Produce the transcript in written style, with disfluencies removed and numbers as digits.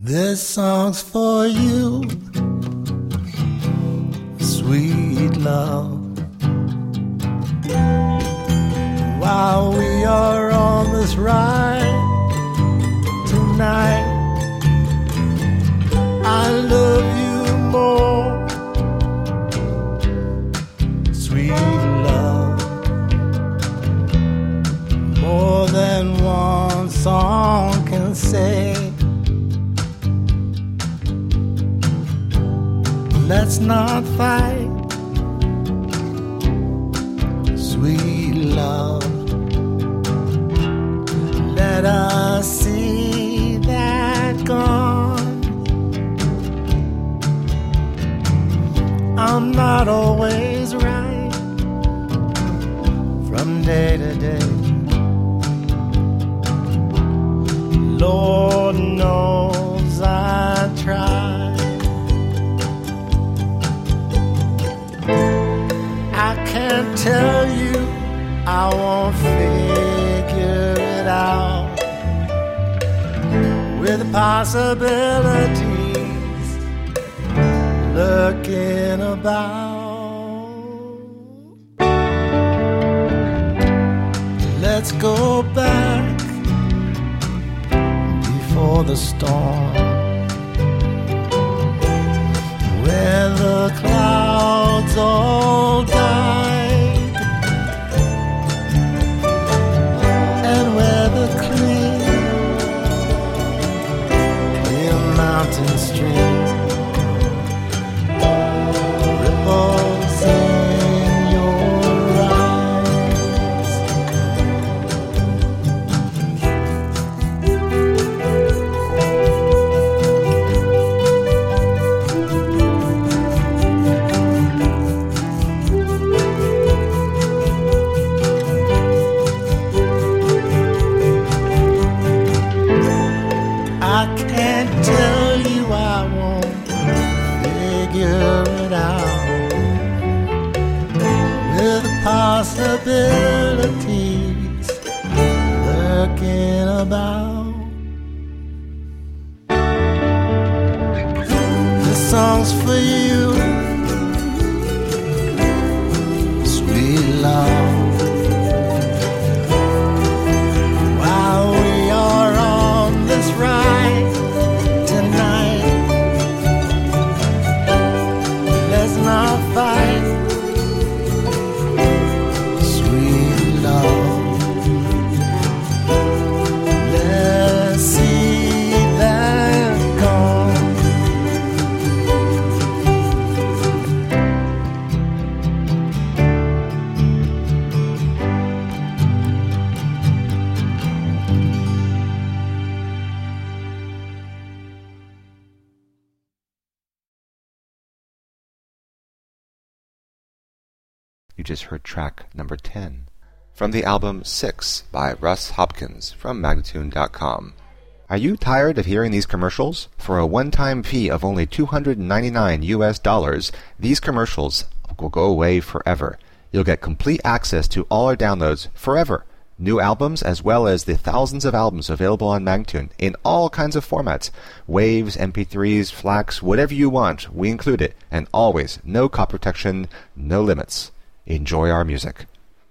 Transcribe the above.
This song's for you, sweet love. While we are on this ride tonight, I love you more, sweet love. More than one song can say. Let's not fight, sweet love. Let us see that gone. I'm not always right from day to day. Lord knows I try. I can't tell you, I won't figure it out. With the possibilities lurking about. Let's go back before the storm, where the clouds all died, and where the clear mountain stream ripples in your eyes. I can't tell you, I won't figure it out. With possibilities lurking about. This song's for you, sweet love. While we are on this ride tonight, let's not fight, sweet love. Let's see that gone. You just heard track number 10 from the album 6 by Russ Hopkins from Magnatune.com. Are you tired of hearing these commercials? For a one-time fee of only $299 US, these commercials will go away forever. You'll get complete access to all our downloads forever. New albums as well as the thousands of albums available on Magnatune in all kinds of formats. Waves, MP3s, FLACs, whatever you want, we include it. And always, no copy protection, no limits. Enjoy our music.